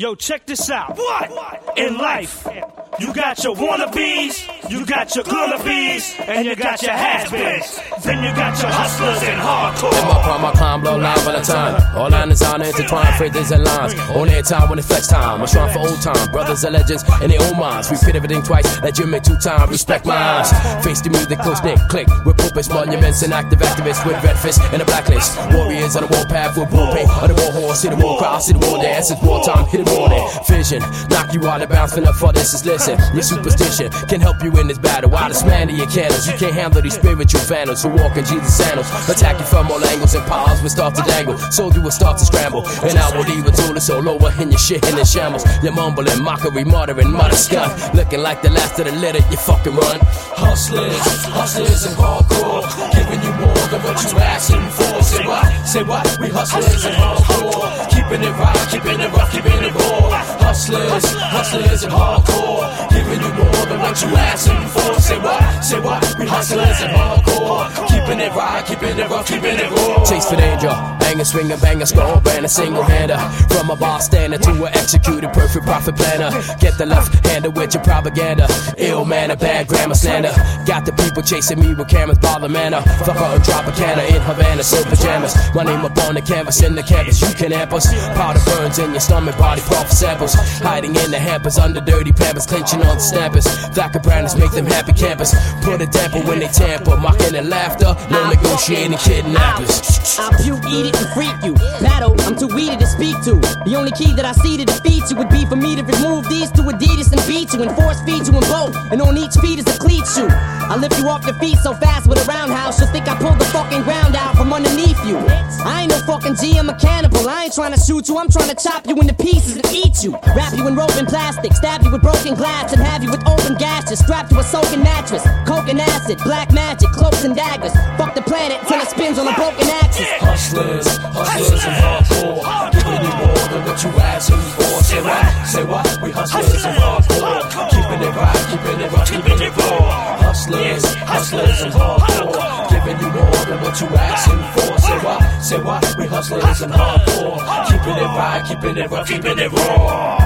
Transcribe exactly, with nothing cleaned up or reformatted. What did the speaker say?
Yo, check this out. What? In life, you got your wannabes, you got your gonna-bees, and you got your has-beens. Then you got your hustlers and hardcore. In my prime, I climb, blow line by the time. All line is on intertwined, phrases and lines. On air time when it's flex time. I'm strong for old time. Brothers are legends in their own minds. Repeat everything twice, let you make two times. Respect my eyes. Face the music, close knit, click. With purpose, monuments, and active activists with red fists and a blacklist. Warriors on the warpath with war paint. On the war horse, see the war crowd, see the war dance. It's wartime, hit it morning. Vision, knock you out of bounds, finna for this is listen. Your superstition can help you in this battle. While the man of your candles, you can't handle these spiritual vandals who walk in Jesus' sandals. Attack you from all angles and powers will start to dangle. So you will start to scramble. And I will leave a tool so lower in your shit in the shambles. You're mumbling, mockery, muttering, mutter scum. Looking like the last of the litter, you fucking run. Hustlers, hustlers and hardcore. Giving you more than what you asking for. Say what? Say what? We hustlers and hardcore. Keeping it right, keeping it rough, keeping it raw. Hustlers, hustlers and hardcore. Giving you more than what you asking for. Say what? Say what? We hustlers and hardcore. Keeping it right, keeping it rough, keeping it raw. Chase for danger, bang swing and bang a skull, bang a single hander. From a bystander to an executed perfect profit planner. Get the left hander with your propaganda. Ill manner, bad grammar slander. Got the people chasing me with cameras by the manor. Fuck her and drop a canner in Havana, silk pajamas. My name up on the canvas, in the campus, you can amp us. Powder burns in your stomach, body part for samples. Hiding in the hampers, under dirty pampers, clenching on the snappers. Black branders make them happy campers. Put a damper when they tamper, mocking and laughter. No negotiating kidnappers. I'll puke, eat it, and freak you. Battle, I'm too weedy to speak to. The only key that I see to defeat you would be for me to remove these two Adidas and beat you and force feed you in both. And on each feet is a cleat shoe. I lift you off your feet so fast with a roundhouse, you'll think I pulled the fucking ground out from underneath you. I ain't no fucking G, I'm a cannibal. I ain't trying to shoot you, I'm trying to chop you into pieces and eat you. Wrap you in rope and plastic, stab you with broken glass, and have you with open gashes. Strap to a soaking mattress, coke and acid, black magic, cloaks and daggers. Fuck the planet till it spins on a broken axis. Hustlers, hustlers and hardcore. Giving you more than what you asking for. Say what? Say what? We hustlers and hardcore. Keeping it right, keeping it rough, keeping it raw. Hustlers, hustlers and hardcore. Giving you more than what you asking for. Say what? Say what? We hustlers and hardcore. Keeping it right, keeping it rough, keeping it raw.